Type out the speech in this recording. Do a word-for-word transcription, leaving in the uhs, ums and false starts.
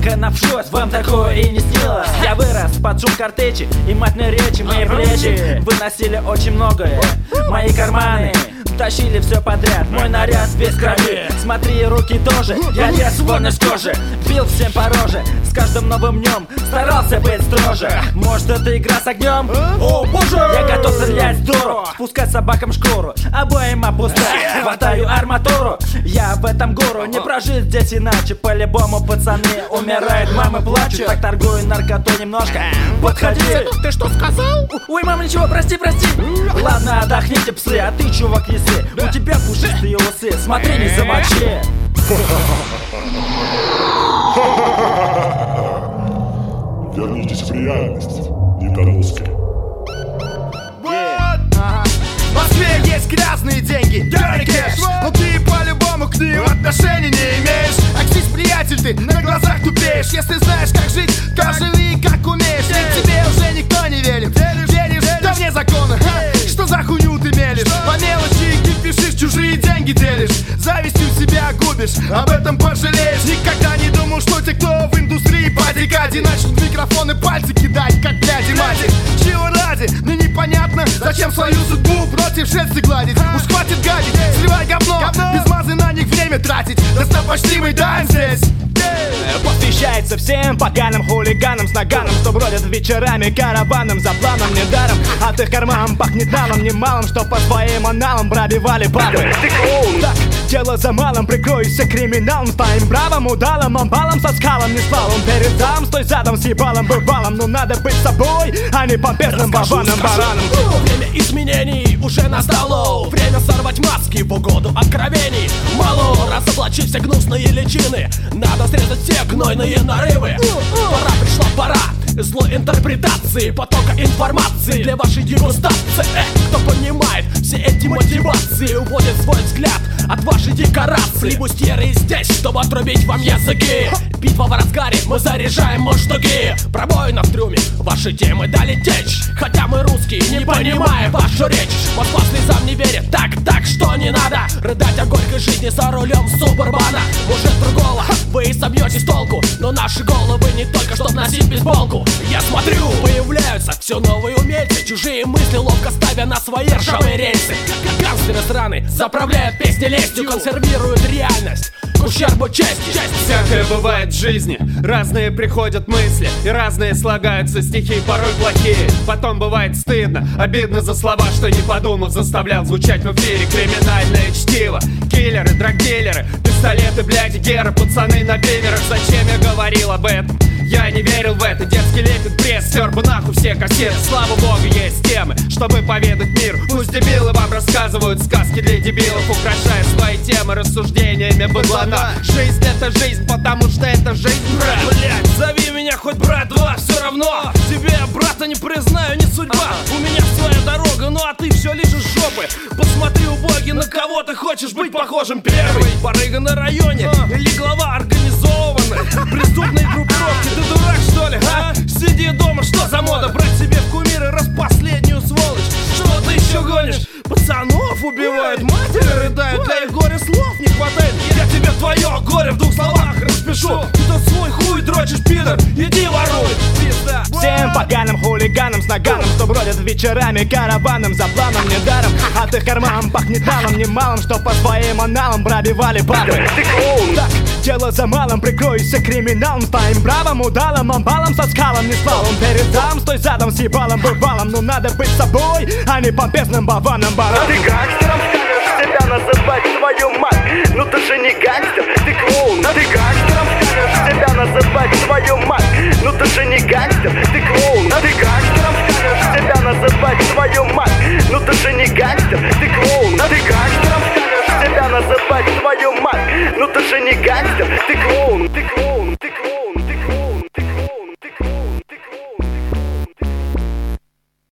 Только навшось, вам такое и не снилось. Я вырос под шум картечи и матной речи. Мои плечи выносили очень многое. Мои карманы тащили все подряд. Мой наряд весь в крови. Смотри, руки тоже. Я лез вон из кожи, бил всем по роже. С каждым новым днем старался быть строже. Может, это игра с огнем? О, боже! Я готов стрелять в дуру, спускать собакам шкуру, обоим опускать, хватаю арматуру. Я в этом гуру, не прожить здесь иначе. По-любому пацаны умирают, мамы плачут. Так торгую наркотой немножко. Подходи. Ты что сказал? Ой, мама, ничего, прости, прости. Ладно, отдохните, псы, а ты, чувак, неси. У тебя пушистые усы, смотри, не замочи. Вернитесь в реальность, недоноски. В Москве есть грязные деньги, dirty cash, но ты по-любому к ним отношения не имеешь. Аксись, приятель, ты на глазах тупеешь. Если знаешь, как жить, то живи, как умеешь. Ведь тебе уже никто не верит. Веришь, да вне закона. Что за хуйню ты мелешь? По мелочи кипишишь, чужие деньги делишь. Завистью себя губишь, об этом пожалеешь. Никогда не думал, что те, кто в индустрии по декаде, начнут микрофоны пальцы кидать, как бляди мати. Чего ради? Мне непонятно, зачем свою судьбу против шерсти гладить. Уж хватит гадить, сливай говно, без мазы на них время тратить. Достопочтимый дан здесь. Посвящается всем поганым хулиганам с наганом, что бродят вечерами караваном за планом недаром. От их карман пахнет налом немалым, что по своим аналам пробивали бабы. Ты клоун! Так, дело за малым, прикройся криминалом. С твоим бравым удалым амбалом со скалом не слалом. Передам, стой задом с ебалом бывалом. Но надо быть собой, а не помпезным бабаном бараном. Время изменений уже настало. Время сорвать маски в угоду откровений. Мало разоблачить все гнусные личины. Надо срезать все гнойные нарывы. Пора, пришла пора злой интерпретации потока информации для вашей дегустации. Эх, кто понимает все эти мотивации, уводит свой взгляд от вашей декорации. Флибустьеры здесь, чтобы отрубить вам языки. Битва в разгаре, мы заряжаем муштуки. Пробоина в трюме, ваши темы дали течь. Хотя мы русские, не понимаем вашу речь. Москва слезам не верит, так, так, что не надо рыдать о горькой жизни за рулем субурбана. Может другого, вы и собьетесь с толку, но наши головы не только чтоб носить бейсболку. Я смотрю, появляются все новые умельцы, чужие мысли ловко ставя на свои ржавые рельсы. Гангстеры сраны заправляют песни лестью, консервируют реальность к ущербу чести. Всякое бывает в жизни, разные приходят мысли и разные слагаются стихи, порой плохие. Потом бывает стыдно, обидно за слова, что не подумал, заставлял звучать в эфире криминальное чтиво. Киллеры, драгдилеры, пистолеты, блядь, геры, пацаны на беверах. Зачем я говорил об этом? Я не верил в это, детский лепет, пресс, стер бы нахуй все кассеты. Слава богу, есть темы, чтобы поведать мир. Пусть дебилы вам рассказывают сказки для дебилов, украшая свои темы рассуждениями быдлана. Жизнь это жизнь, потому что это жизнь, брат. Блять, зови меня хоть брат два, все равно тебе я брата не признаю, не судьба. У меня своя дорога, ну а ты все лижешь жопы. Посмотри, убогий, на кого ты хочешь быть похожим. Первый барыга на районе или глава организованной преступной группировки. Ты дурак, что ли, а? Сиди дома, что за мода? Брать себе в кумиры раз последнюю сволочь. Что ты еще гонишь? Пацанов убивают, матери рыдают, для их горя слов не хватает. Я тебе твое горе в двух словах распишу. Ты тут свой хуй дрочишь, пидор, иди воруй, пизда. Всем поганым хулиганам с наганом, что бродят вечерами караваном за планом недаром. От их карман пахнет налом немалым, что по своим аналам пробивали бабы. Ты клоун! Так, дело за малым, прикройся криминалом. С твоим бравым удалым амбалом со скалом не слалом. Передам, стой задом с ебалом бывалом. Но надо быть собой, а не помпезным баваном бараном. Ты гангстером скажешь себя называть твою мать? Ну ты же не гангстер, ты клоун. Ты гангстером скажешь себя называть твою мать? Ну ты же не гангстер, ты клоун. Ты гангстером скажешь себя называть твою мать? Ну ты же не гангстер, ты клоун. Ты гангстером скажешь себя называть твою мать? Ну ты же не гангстер, ты клоун. Ты клоун.